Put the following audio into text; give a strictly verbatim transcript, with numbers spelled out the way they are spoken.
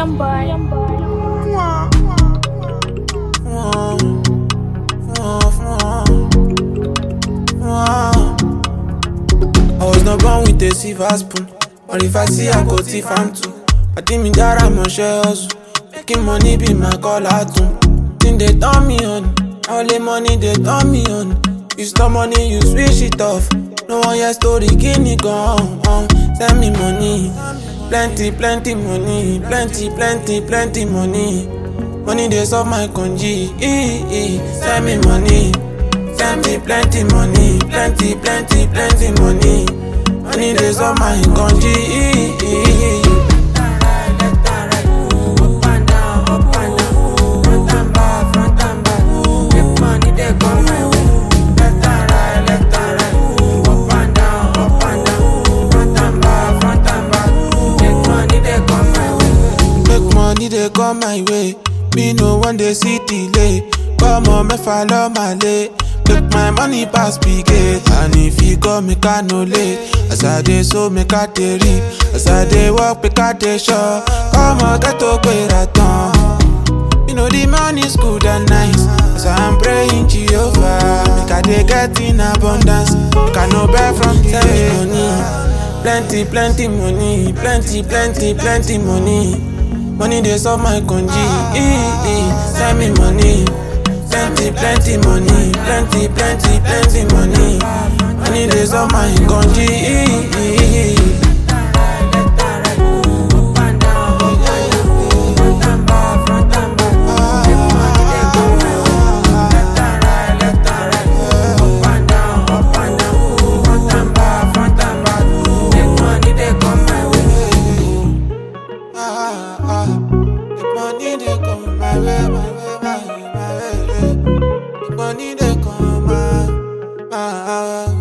Young boy. Young boy. I was not born with a silver spoon, but if I see I go thief am too. I think me that I'm a share hustle, making money be my call out too. Think they turn me on, only money they turn me on. You stop money, you switch it off. No one your story, give me gone. Uh, send me money, plenty, plenty money, plenty, plenty, plenty money. Money they solve my conji. Send me money, send me plenty money, plenty, plenty, plenty money. Money they solve my conji. Money they come my way, me no one they see delay. Come on, me follow my lay. Make my money pass big gate, and if you go, make I no late. As I dey so, make I dey reap. As I dey walk, make I dey sure. Come on, get to where I turn. You know the money's good and nice, so I'm praying Jehovah. Make I dey get in abundance, make I no buy from the money. Plenty, plenty money, plenty, plenty, plenty money. Money they solve my conji. Send me money, send me plenty money, plenty, plenty, plenty money. Money they solve my conji. Money they come my way, my way, my way, my way. Money they come my, my way.